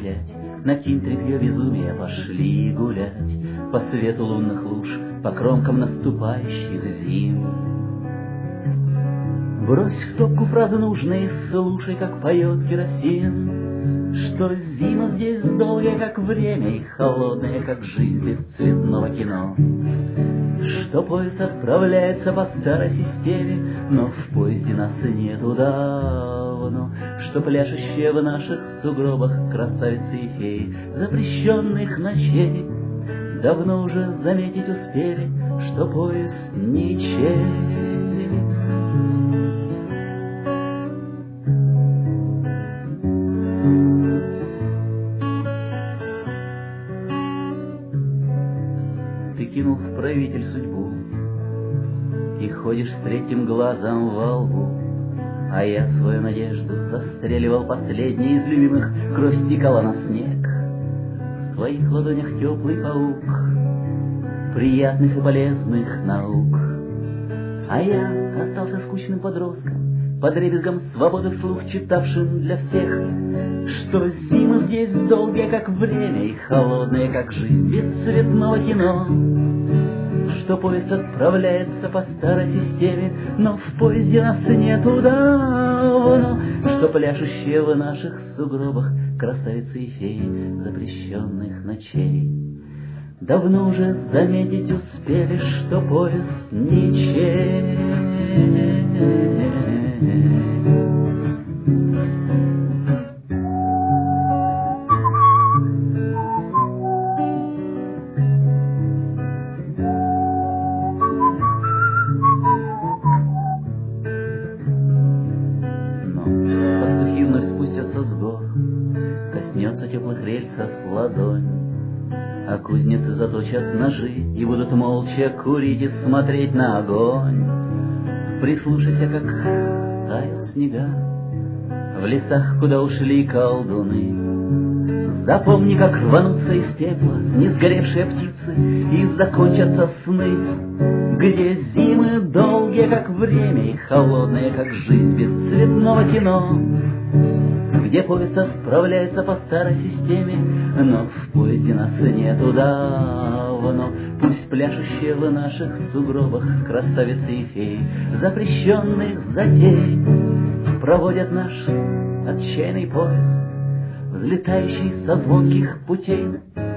стрелять, накинь тряпье безумия, пошли гулять по свету лунных луж, по кромкам наступающих зим. Брось в топку фразы нужные, слушай, как поет керосин, что зима здесь долгая, как время, и холодная, как жизнь без цветного кино. Что поезд отправляется по старой системе, но в поезде нас нету давно. Что пляшущие в наших сугробах красавицы и феи запрещенных ночей давно уже заметить успели, что поезд ничей. Ты кинул в правитель судьбу и ходишь с третьим глазом во лбу, а я свою надежду расстреливал последний из любимых, кровь стекала на снег. В твоих ладонях теплый паук приятных и полезных наук, а я остался скучным подростком, под дребезгом свободы вслух читавшим для всех, что зима здесь долгая, как время, и холодная, как жизнь без цветного кино. Что поезд отправляется по старой системе, но в поезде нас нету давно. Что пляшущие в наших сугробах красавицы и феи запрещенных ночей давно уже заметить успели, что поезд ничей. Коснется теплых рельсов ладонь, а кузнецы заточат ножи и будут молча курить и смотреть на огонь. Прислушайся, как тают снега в лесах, куда ушли колдуны. Запомни, как рванутся из пепла не сгоревшие птицы, и закончатся сны, где зимы долгие, как время, и холодные, как жизнь без цветного кино. Где поезд отправляется по старой системе, но в поезде нас нету давно. Пусть пляшущие в наших сугробах красавицы и феи запрещенных затей проводят наш отчаянный поезд, взлетающий со звонких путей.